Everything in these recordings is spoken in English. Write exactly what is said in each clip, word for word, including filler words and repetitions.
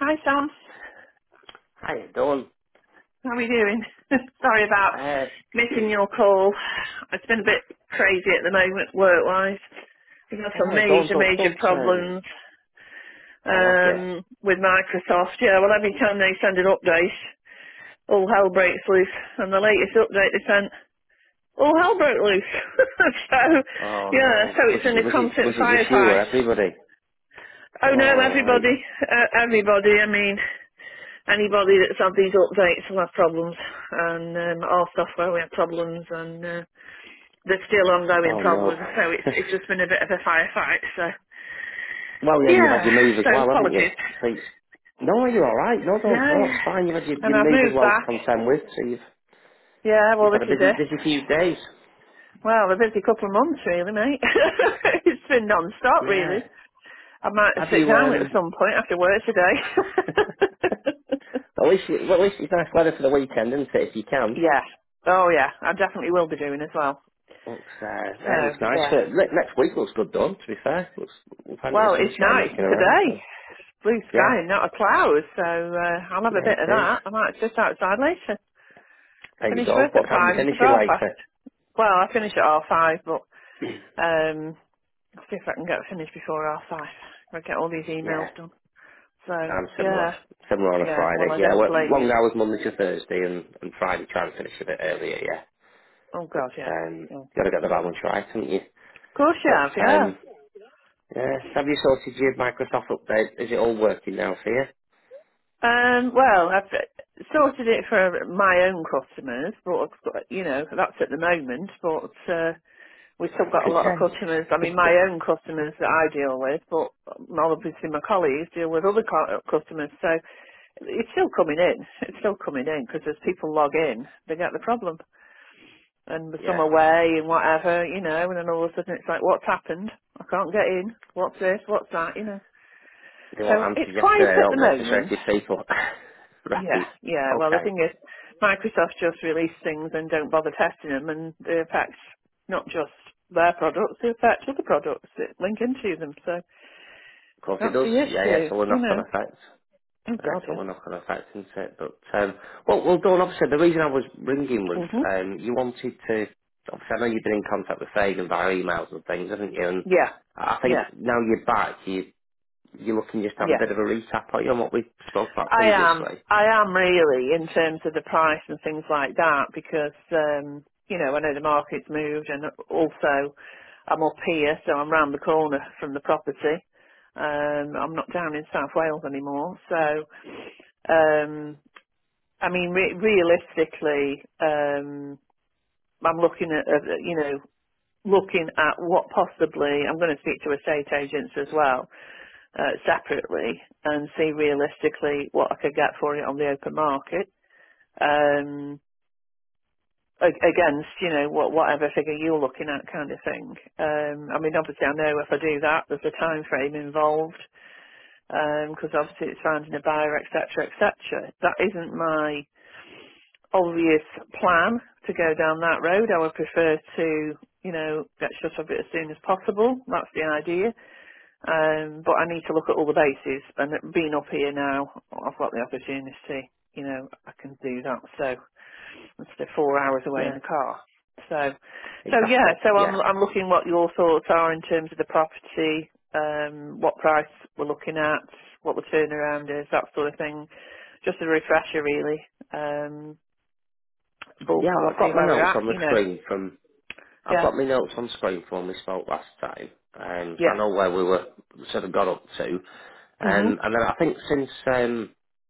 Hi Sam, Hi, Dawn. how are we doing? Sorry about Uh, missing your call. It's been a bit crazy at the moment work-wise. We've had some oh, Dawn, major, don't, major don't, um, problems oh, have you? um, with Microsoft. Yeah, well every time they send an update, all hell breaks loose. And the latest update they sent, all hell broke loose. so, Oh, yeah, no. so Was it's in it, a was it, constant was it just you or firefight. everybody? Oh no, Oh, right. everybody, uh, everybody, I mean, anybody that's had these updates will have problems, and um, our software we have problems, and uh, there's still ongoing Oh, no. problems. So it's it's just been a bit of a firefight. So well, yeah, and you've had yeah, your move as so well, haven't you? apologies. So it's, no, you're alright. No, don't, Yeah, no, yeah. it's fine. You've had your, And your I've move as moved well to back. contend with, so you've, Yeah, well you've this had a is busy, it. busy few days. Well, a busy couple of months really, mate. It's been non-stop Yeah. really. I might Have sit you, down at um, some point after work today. at least, you, well, at least it's nice weather for the weekend, isn't it, if you can? Yeah. Oh yeah, I definitely will be doing as well. Looks, uh, So yeah, looks nice. yeah. Uh, ne- next week looks good, done, to be fair. Looks plenty of Well, it's sunshine nice knocking around, today. so. Blue Yeah, sky and not a cloud, so uh, I'll have a yeah, bit of it is. that. I might sit outside later. There you Finish go. work What at time are you five and finishing half past. later? Well, I finish at half five, but um, I'll see if I can get finished before half five. I'll get all these Yeah, emails done. So I'm similar. yeah, Similar on a yeah. Well, Friday. I Yeah, don't well, blame you. long hours Monday to Thursday, and, and Friday try and finish a bit earlier. Yeah, Oh but God, yeah. um, Yeah. got to get the balance right, haven't you? Of course you But have, yeah. um, yeah, have you sorted your Microsoft update? Is it all working now for you? Um, well, I've sorted it for my own customers, but you know that's at the moment. But uh, we've still got a Could lot of change. customers. I mean, my own customers that I deal with, but obviously my colleagues deal with other co- customers. So it's still coming in. It's still coming in because as people log in, they get the problem, and some Yeah. away and whatever, you know. And then all of a sudden it's like, what's happened? I can't get in. What's this? What's that? You know. They So want it's answers quiet yesterday, at the don't they? moment. Frustrated people. Yeah, right. yeah. Well, the Okay. thing is, Microsoft just release things and don't bother testing them, and they affect not just their products, they affect other products that link into them. So Of course it that's does. the Yeah, yeah. issue, So we're you not going know. to affect. Oh Uh, God, so yeah. we're not going to affect isn't it. But um, well, well, Dawn. Obviously, the reason I was ringing was Mhm. um, you wanted to. Obviously, I know you've been in contact with Fagan via emails and things, haven't you? And Yeah, I yeah, think now you're back, you you're looking just to have a yeah. bit of a recap on you on what we spoke about I am, previously. I am really in terms of the price and things like that because, um, you know, I know the market's moved and also I'm up here, so I'm round the corner from the property. Um, I'm not down in South Wales anymore, so um, I mean, re- realistically, um, I'm looking at, uh, you know, looking at what possibly I'm going to speak to estate agents as well uh, separately and see realistically what I could get for it on the open market um, a- against, you know, what, whatever figure you're looking at kind of thing. Um, I mean, obviously I know if I do that, there's a time frame involved because obviously it's finding a buyer, et cetera, et cetera. That isn't my obvious plan to go down that road. I would prefer to, you know, get shut of it as soon as possible. That's the idea. Um, but I need to look at all the bases. And being up here now, I've got the opportunity. You know, I can do that. So instead of four hours away in Yeah, the car. So, so yeah. exactly. So I'm Yeah, I'm looking what your thoughts are in terms of the property, um, what price we're looking at, what the turnaround is, that sort of thing. Just a refresher, really. Um, but yeah. we'll I've see got my where we're notes at. on the You know. screen from. I've Yeah. got my notes on screen from when we spoke last time, um, so I Yeah. know where we were sort of got up to. Mhm. Um, and then I think since um,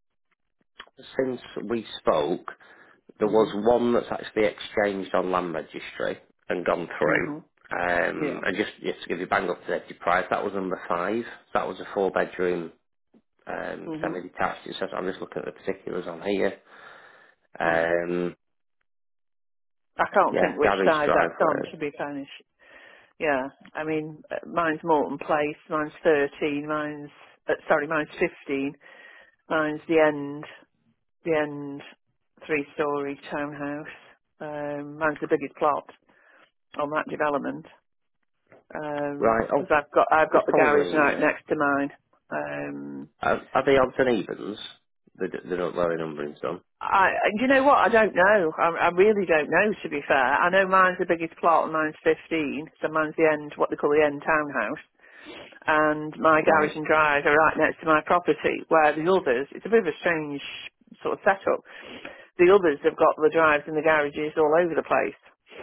since we spoke, there was Mhm. one that's actually exchanged on land registry and gone through. Mhm. Um, Yeah. and just, just to give you bang up to date price, that was number five. That was a four bedroom um, Mhm. semi-detached. It says I'm just looking at the particulars on here. Mm. Um, I can't yeah, think which garage side that's on, driveway. to be finished. Yeah. I mean, uh, mine's Morton Place. Mine's thirteen. Mine's uh, sorry. Mine's fifteen. Mine's the end. The end. Three-story townhouse. Um, mine's the biggest plot on that development Right. Oh, because I've got I've got there's the garage right probably. Uh, next to mine. Um, Are, are they odds and evens? They, d- they don't vary numbering some. I, you know what? I don't know. I, I really don't know. To be fair, I know mine's the biggest plot, and mine's fifteen. So mine's the end, what they call the end townhouse, and my garage Right. and drive are right next to my property. Where the others, it's a bit of a strange sort of setup. The others have got the drives and the garages all over the place.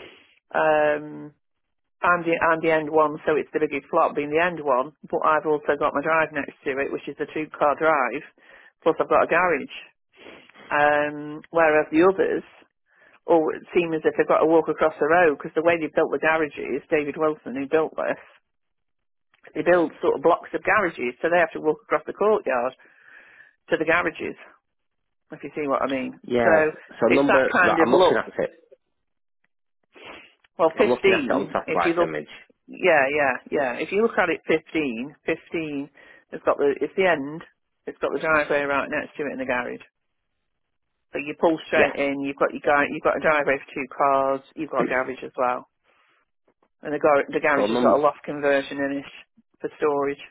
Um, I'm the, I'm the end one, so it's the biggest plot being the end one. But I've also got my drive next to it, which is a two car drive. Plus I've got a garage. Um, whereas the others all seem as if they've got to walk across the road because the way they built the garages, David Wilson who built this, they build sort of blocks of garages, so they have to walk across the courtyard to the garages, if you see what I mean. So Yeah. So it's that number, kind right, of I'm looking look. at it. Well, I'm looking at it on fifteen, if you satellite look, image. yeah, yeah, yeah. If you look at it fifteen, fifteen, it's got the, it's the end, it's got the driveway right next to it in the garage. So you pull Yeah. straight in, you've got your guy, you've got a driveway for two cars, you've got a garage as well. And the, gar- the So garage has got a num, loft conversion in it for storage.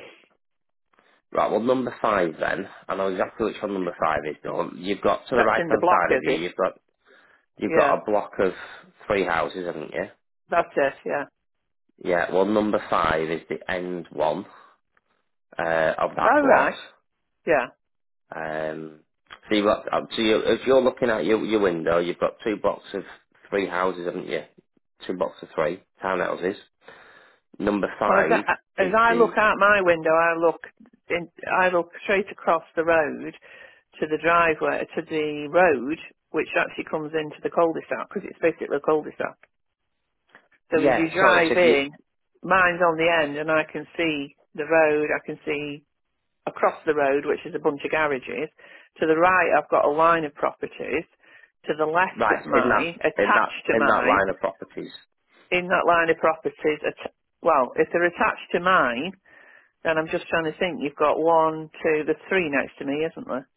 right, well number five then, I know exactly which one number five is now. You've got to the That's right in the hand block, side of is you, it? you've got, you've got Yeah. a block of three houses, haven't you? That's it, yeah. Yeah, well number five is the end one, uh, of that Oh, block. right. Yeah. Um, so you've got, uh, so you, if you're looking at your, your window, you've got two blocks of three houses, haven't you? Two blocks of three townhouses. Number Well, as five I, as is I the, look out my window, I look in, I look straight across the road to the driveway, to the road, which actually comes into the cul-de-sac, because it's basically a cul-de-sac. So as yeah, you sorry, drive so if you, in, mine's on the end, and I can see the road, I can see across the road, which is a bunch of garages. To the right, I've got a line of properties. To the left right, of in that, mine, in that, attached to in that mine, line of properties. in that line of properties, att- well, if they're attached to mine, then I'm just trying to think. You've got one, two, there's three next to me, isn't there?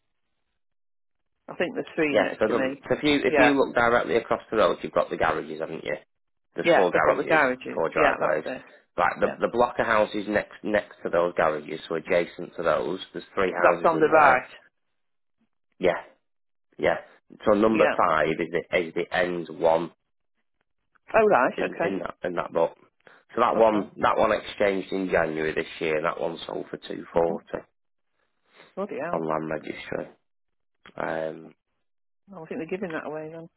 I think there's three Yeah, next so, to the, me. so if you, if you Yeah. look directly across the road, you've got the garages, haven't you? There's Yes, four I've got the garages, garages. four Yeah, that's driveways. it. Right, the, Yeah. the block of houses next, next to those garages, so adjacent to those, there's three That's houses on the in there. right. Yeah, yeah. So number Yeah. five is the, is the end one Oh, right. in, Okay. in that, in that book. So that Okay. one, that one exchanged in January this year, and that one sold for two hmm forty Bloody hell. on land registry. Um, I think they're giving that away then.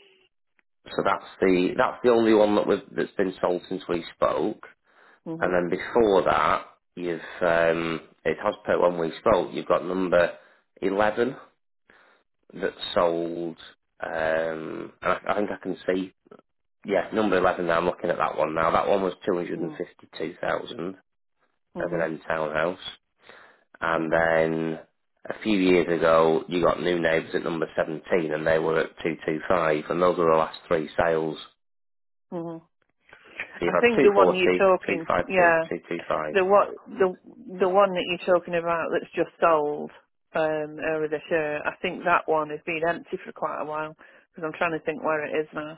so that's the that's the only one that we've, that's been sold since we spoke. hmm And then before that, you've um, it has put when we spoke. You've got number eleven that sold. Um, and I, I think I can see. Yeah, number eleven. Now I'm looking at that one now. That one was two hundred and Mm-hmm. fifty-two thousand as an hmm end townhouse. And hmm then a few years ago, you got new neighbours at number seventeen, and they were at two two five, and those were the last three sales. hmm So you've I had think two the one you're forty, two talking, five two, yeah, two two five. the what the the one that you're talking about that's just sold um, earlier this year. I think that one has been empty for quite a while because I'm trying to think where it is now.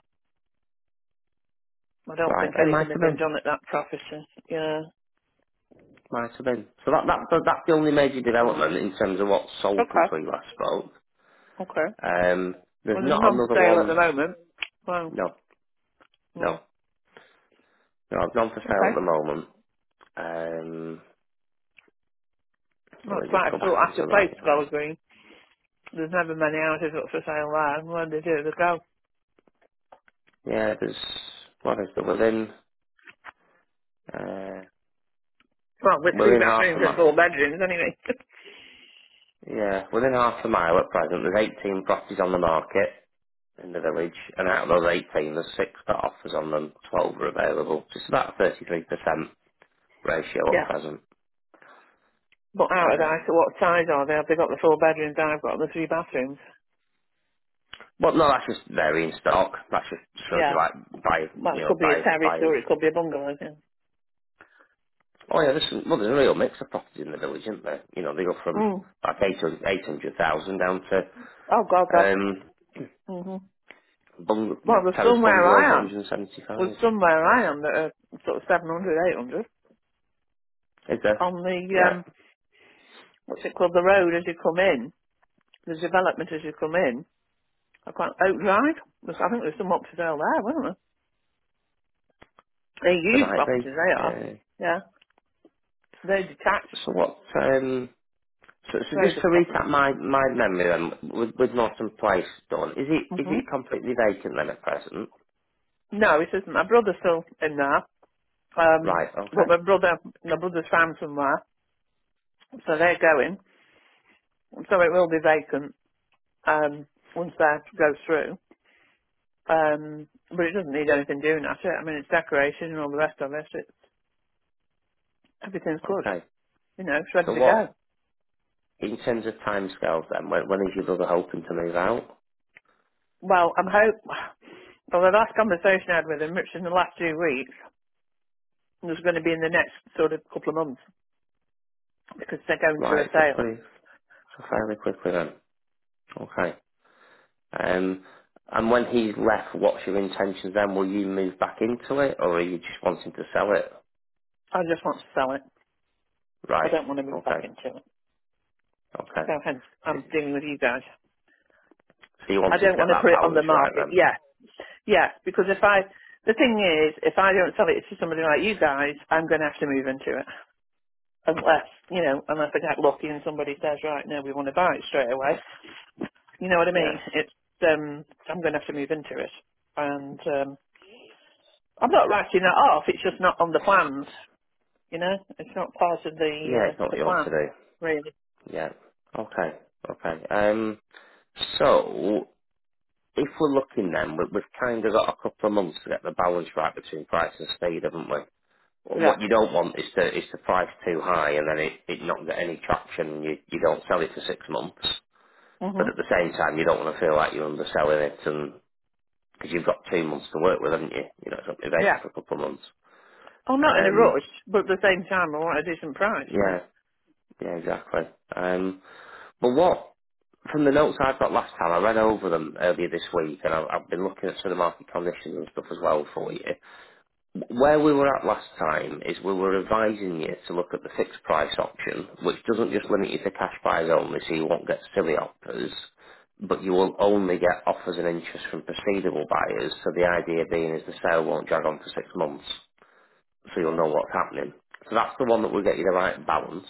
I don't Right, think it might anything had have been been. done at that property. Yeah. Might have been. So that, that, that that's the only major development Mm. in terms of what's sold since Okay. we last spoke. Okay. Um, there's Well, there's not none for another sale at the one. moment. Well. No, Mm. no, no. I've none for sale Okay. at the moment. Um, Well, let it's me just quite go a sought back after into place, that one. Bella Green. There's never many houses up for sale there. And when they do, they go. Yeah, there's what is there within uh, Well, with three within half a bathrooms and mile. four bedrooms, anyway. Yeah, within half a mile at present, there's eighteen properties on the market in the village, and out of those eighteen, there's six that offers on them, twelve are available. Just about thirty-three percent ratio at Yeah. present. But out of that, Um, so what size are they? Have they got the four bedrooms? I've got the three bathrooms. Well, no, that's just varying stock. That just shows you Yeah. like buy, Well, you it know, could be a buy, terrace buyers. or it could be a bungalow. Yeah. Oh yeah, there's some, well, there's a real mix of properties in the village, isn't there? You know, they go from Mm. like eight hundred thousand down to Oh, God, yeah. um, hmm bung- Well, there's terrace somewhere bungalows at I am. one hundred seventy-five. There's somewhere I am that are sort of seven hundred, eight hundred Is there? on the, um, Yeah. what's it called, the road as you come in, the development as you come in. I can't, Oak Drive? There's- I think there's some up for sale there, wasn't there? They're There huge might be. properties, they are. Uh, Yeah. They're detached so what? Um, so, so road just of to property. recap my my memory then, with, with Norton Place done, is it is hmm it completely vacant then at present? No, it isn't. My brother's still in there. Um, Right. but Okay. my brother, my brother's found somewhere, so they're going. So it will be vacant um, once that goes through. Um, but it doesn't need anything doing at it. I mean, it's decoration and all the rest of it. It's, everything's good. Okay. You know, it's ready So to go. what in terms of timescales then? When when is your brother hoping to move out? Well, I'm hope. Well, the last conversation I had with him, which in the last two weeks, was going to be in the next sort of couple of months because they're going through Right. a So sale. pretty so fairly quickly then. Okay. Um, and when he's left, what's your intentions then? Will you move back into it, or are you just wanting to sell it? I just want to sell it. I Right. don't want to move back Okay. into it. Okay. So hence, So, I'm dealing with you guys. so you I wanted to don't get want to that put it on the balance right market. then? Yeah, yeah, because if I, the thing is, if I don't sell it to somebody like you guys, I'm going to have to move into it. Unless, you know, unless I get lucky and somebody says, right, no, we want to buy it straight away. You know what I mean? Yeah. It's, um, I'm going to have to move into it. And, um, I'm not writing that off, it's just not on the plans, you know? It's not part of the, Yeah, uh, it's not the what you want to plan, do. really. Yeah. Okay. Okay. Um. So if we're looking then, we- we've kind of got a couple of months to get the balance right between price and speed, haven't we? Yeah. What you don't want is to is to price too high and then it, it not get any traction and you, you don't sell it for six months. But hmm at the same time, you don't want to feel like you're underselling it, and because you've got two months to work with, haven't you? You know, it's not been Yeah. vacant for a couple of months. I'm not in a Um, rush, but at the same time, I want a decent price, you know? yeah, yeah, exactly. Um, but what from the notes I've got last time, I read over them earlier this week, and I've, I've been looking at sort of market conditions and stuff as well for you. Where we were at last time is we were advising you to look at the fixed price option, which doesn't just limit you to cash buys only, so you won't get silly offers, but you will only get offers and interest from proceedable buyers, so the idea being is the sale won't drag on for six months, so you'll Okay. know what's happening. So that's the one that will get you the right balance.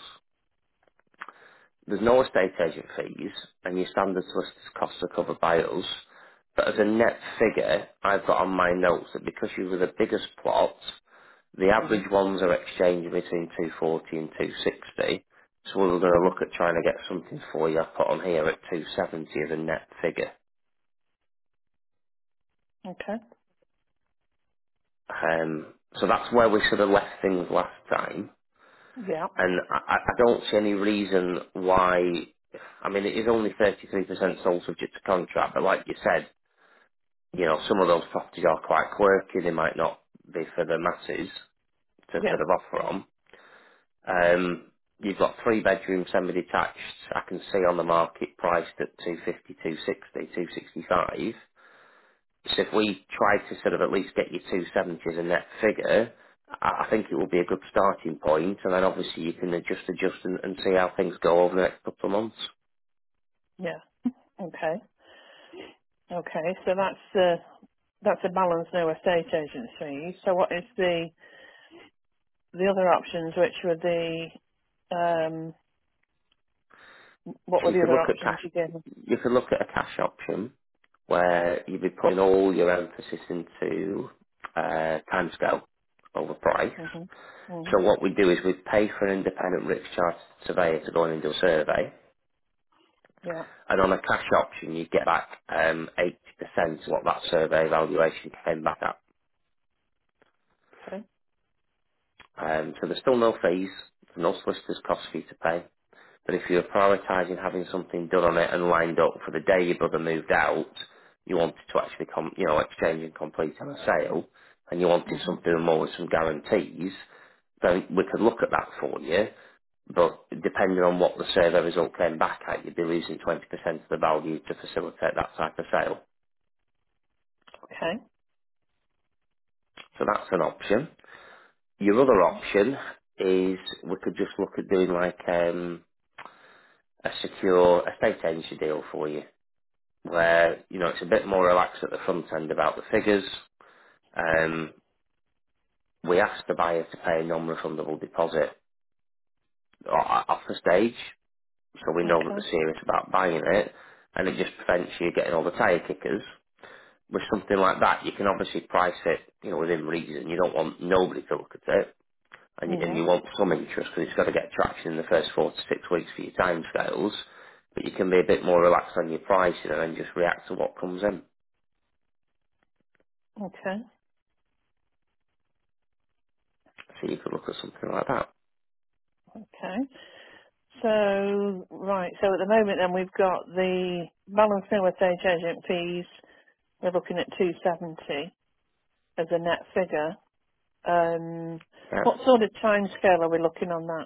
There's no estate agent fees, and your standard solicitor's costs are covered by us. But as a net figure, I've got on my notes that because you were the biggest plot, the hmm average ones are exchanging between two forty and two sixty. So we were going to hmm look at trying to get something for you. I put on here at two seventy as a net figure. Okay. Um, so that's where we sort of left things last time. Yeah. And I, I I don't see any reason why. I mean, it is only thirty-three percent sold subject to contract, but like you said, you know, some of those properties are quite quirky. They might not be for the masses to Yeah. sort of offer on. Um, you've got three bedroom semi-detached. I can see on the market priced at two fifty, two sixty, two sixty-five. So if we try to sort of at least get you two seventy as a net figure, I I think it will be a good starting point, and then obviously you can adjust, adjust, and, and see how things go over the next couple of months. Yeah. Okay. Okay. So that's uh, that's a balance, no estate agency. So what is the the other options? Which were the um, what So were you the could other look at options cash. you gave me? You could look at a cash option where you'd be putting all your emphasis into uh, timescale over price. Mhm. Mhm. So what we do is we pay for an independent rich chartered surveyor to go in and do a survey, Yeah. and on a cash option you get back um, eighty percent of what that survey valuation came back at. Okay. Um, so there's still no fees, no solicitor's cost for you to pay. But if you're prioritising having something done on it and lined up for the day your brother moved out, you wanted to actually, com- you know, exchange and complete on a sale, and you wanted Mhm. something more with some guarantees, then we could look at that for you. But depending on what the survey result came back at, you'd be losing twenty percent of the value to facilitate that type of sale. Okay. So that's an option. Your other Okay. option is we could just look at doing like um, a secure estate agency deal for you, where you know it's a bit more relaxed at the front end about the figures. Um, we ask the buyer to pay a non-refundable deposit o- off the stage, so we know that Okay. they're serious about buying it, and it just prevents you getting all the tyre kickers. With something like that, you can obviously price it, you know, within reason. You don't want nobody to look at it, and you, and Mhm. you want some interest because it's got to get traction in the first four to six weeks for your timescales. But you can be a bit more relaxed on your pricing and then just react to what comes in. Okay. So you could look at something like that. Okay. So right. So at the moment, then we've got the balance no estate agent fees. We're looking at two seventy as a net figure. Um, Yeah. what sort of timescale are we looking on that?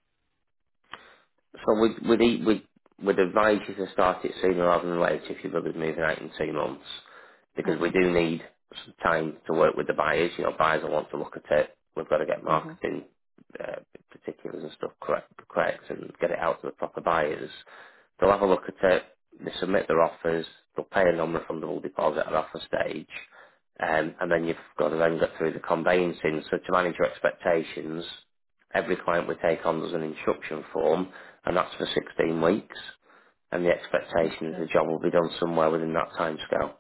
So we'd, we'd, eat, we'd, we'd advise you to start it sooner rather than later if your brother's moving out in two months, because we Mhm. do need some time to work with the buyers. You know, buyers will want to look at it. We've got to get Mhm. marketing uh, particulars and stuff correct, correct and get it out to the proper buyers. They'll have a look at it, they submit their offers, they'll pay a non-refundable deposit at offer stage, um, and then you've got to then get through the conveyancing. So to manage your expectations, every client we take on does an instruction form, and that's for sixteen weeks, and the expectation is Okay. the job will be done somewhere within that time scale.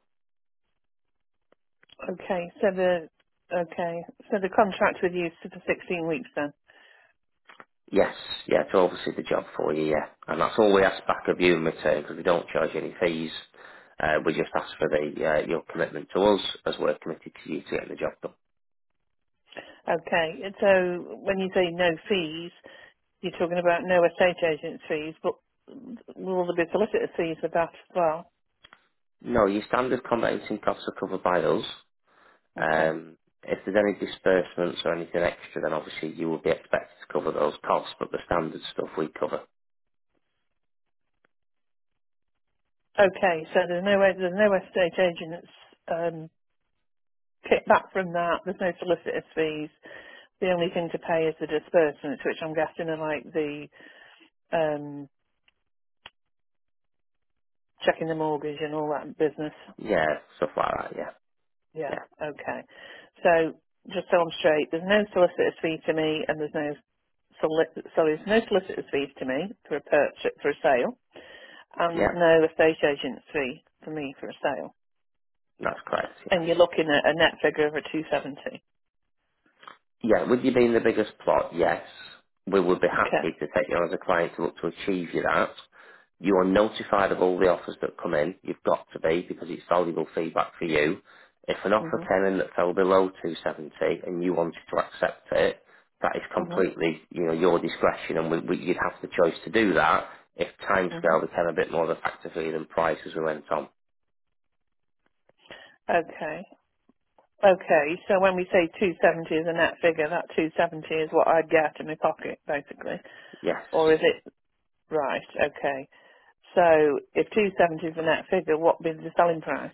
Okay. So the okay. So the contract with you is for sixteen weeks then. Yes, yeah, to oversee the job for you, yeah. And that's all we ask back of you in return, because we don't charge any fees. Uh, we just ask for the uh, your commitment to us, as we're committed to you to get the job done. Okay. So when you say no fees, you're talking about no estate agent fees, but will there be solicitor fees with that as well? No, your standard conveyancing costs are covered by us. Okay. Um, if there's any disbursements or anything extra, then obviously you will be expected to cover those costs, but the standard stuff we cover. Okay. So there's no there's no estate agents um, kickback from that. There's no solicitor fees. The only thing to pay is the disbursements, which I'm guessing are like the um, checking the mortgage and all that business. Yeah, stuff like that, yeah. Yeah. Yeah. Okay. So just so I'm straight, there's no solicitor's fee to me, and there's no soli- sorry, there's no solicitor's fees to me for a purchase for a sale, and Yeah, no estate agent's fee for me for a sale. that's correct, And yes. you're looking at a net figure of a two seventy. Yeah, with you being the biggest plot, yes, we would be Okay. happy to take you on as a client to look to achieve you that. You are notified of all the offers that come in. You've got to be, because it's valuable feedback for you. If an offer Mhm. came in that fell below two seventy and you wanted to accept it, that is Mhm. completely, you know, your discretion, and we, we, you'd have the choice to do that if Mhm. timescale became a bit more of a factor for you than price as we went on. Okay. Okay. So when we say two seventy is a net figure, that two seventy is what I'd get in my pocket, basically, Yes, or is it right? Okay. So if two seventy is the net figure, what would be the selling price?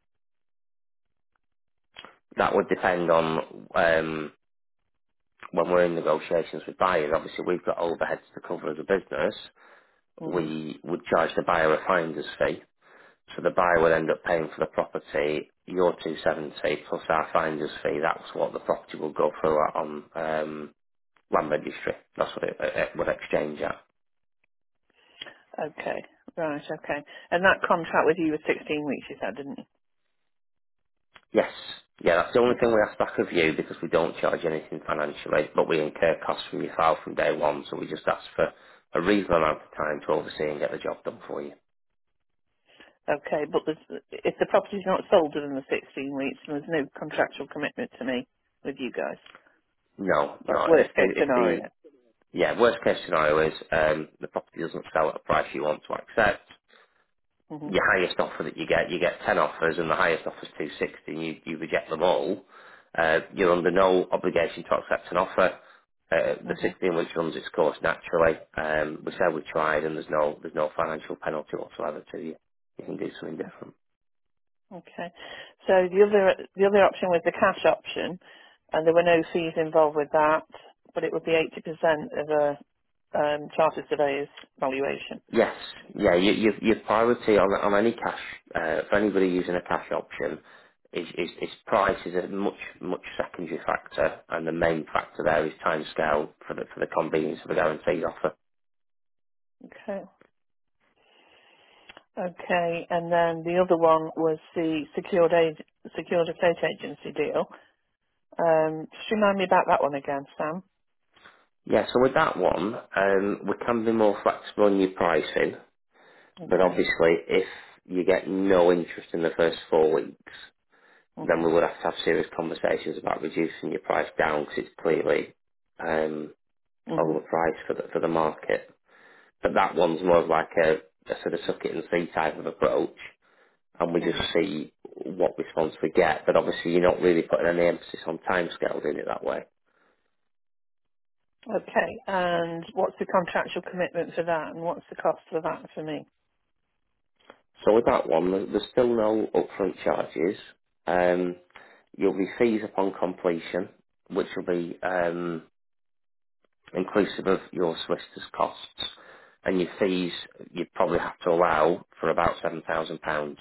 that would depend on um, when we're in negotiations with buyers. Obviously, we've got overheads to cover as a business. Mhm. We would charge the buyer a finder's fee. So the buyer would end up paying for the property, your two seventy plus our finder's fee. That's what the property will go through at on um, land registry. That's what it, it would exchange at. Okay. Right. Okay. And that contract with you was sixteen weeks, you said, didn't you? Yes. Yeah, that's the only Okay. thing we ask back of you, because we don't charge anything financially, but we incur costs from your file from day one, so we just ask for a reasonable amount of time to oversee and get the job done for you. Okay. But there's, if the property's not sold within the sixteen weeks, then there's no contractual commitment to me with you guys. No, That's no. If worst the case if the scenario. yeah worst case scenario is um, the property doesn't sell at a price you want to accept, Mhm. your highest offer that you get, you get ten offers, and the highest offer is two sixty, and you you reject them all. Uh, you're under no obligation to accept an offer. Uh, the Mhm. sixteen weeks runs its course naturally. Um, we say we tried, and there's no there's no financial penalty whatsoever to you. You can do something different. Okay. So the other the other option was the cash option, and there were no fees involved with that, but it would be eighty percent of a um, chartered surveyor's valuation. Yes, yeah. You, your your priority on on any cash uh, for anybody using a cash option is, is is price is a much much secondary factor, and the main factor there is timescale for the for the convenience of the guaranteed offer. Okay. Okay, and then the other one was the secured aid, secured estate agency deal. Um, just remind me about that one again, Sam. Yeah, so with that one, um, we can be more flexible in your pricing, but Okay. obviously if you get no interest in the first four weeks, then Mhm. we would have to have serious conversations about reducing your price down because it's clearly um, Mhm. overpriced for the, for the market. But that one's more of like a, a sort of suck it and see type of approach, and we just Mhm. see what response we get. But obviously you're not really putting any emphasis on timescales in it that way. Okay, and what's the contractual commitment for that, and what's the cost for that for me? So with that one, there- there's still no upfront charges. Um, you'll be fees upon completion, which will be um, inclusive of your solicitor's costs, and your fees you'd probably have to allow for about seven thousand pounds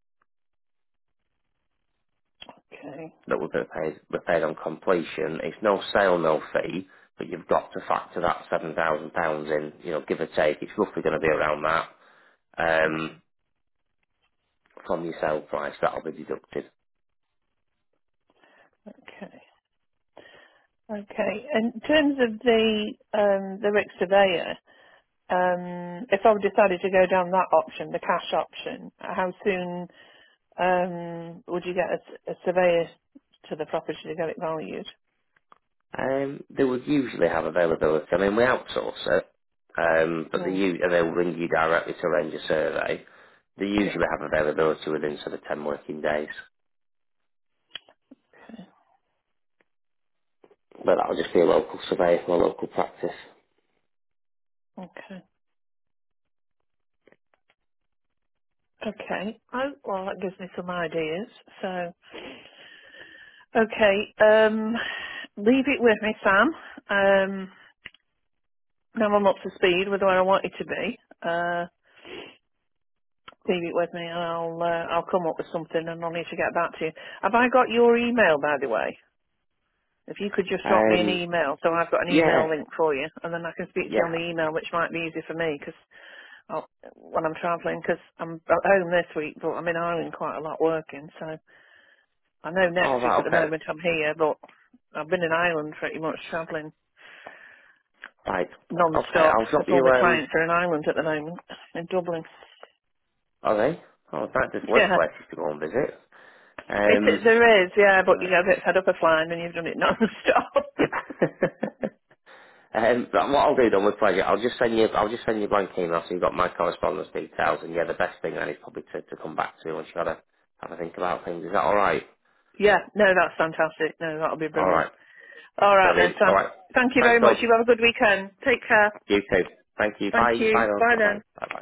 Okay. that will be paid, be paid on completion. It's no sale, no fee, but you've got to factor that seven thousand pounds in. You know, give or take, it's roughly going to be around that um, Okay. from your sale price. That'll be deducted. Okay. Okay. In terms of the um, the Rick surveyor, um, if I decided to go down that option, the cash option, how soon um, would you get a, a surveyor to the property to get it valued? Um, they would usually have availability. I mean, we outsource it, um, but they Mm. u- they'll ring you directly to arrange a survey. They Yeah. usually have availability within sort of ten working days, Okay. but that'll just be a local survey or local practice. Okay. Okay. Oh, well, that gives me some ideas. So, okay. Um, leave it with me, Sam. Um, now I'm up to speed with where I want it to be. Uh, leave it with me, and I'll uh, I'll come up with something, and I'll need to get back to you. Have I got your email, by the way? If you could just drop me an Um, email, so I've got an email yeah, link for you, and then I can speak to you on yeah. the email, which might be easier for me 'cause I'll when I'm travelling 'cause I'm at home this week, but I'm in Ireland quite a lot working. So I know Oh, next week right, at the okay. moment I'm here, but I've been in Ireland pretty much travelling Right. Okay, non-stop I'll drop 'cause all you, the um, clients are in Ireland at the moment in Dublin. are they? Oh, that there's worse Yeah. places to go and visit. It, it, Um, there is, yeah, but you right. get a bit fed up of flying when you've done it non-stop. um, but what I'll do then with pleasure, I'll just send you, I'll just send you a blank email so you've got my correspondence details, and yeah, the best thing then is probably to, to come back to once you've got to have a think about things. Is that alright? Yeah, no, that's fantastic. No, that'll be brilliant. Alright. All right then, Brilliant. Sam. Alright. Thank you Thanks, very much. Doug. You have a good weekend. Take care. You too. Thank you. Thank Bye. you. Bye, Doug. Bye Bye-bye. then. Bye-bye.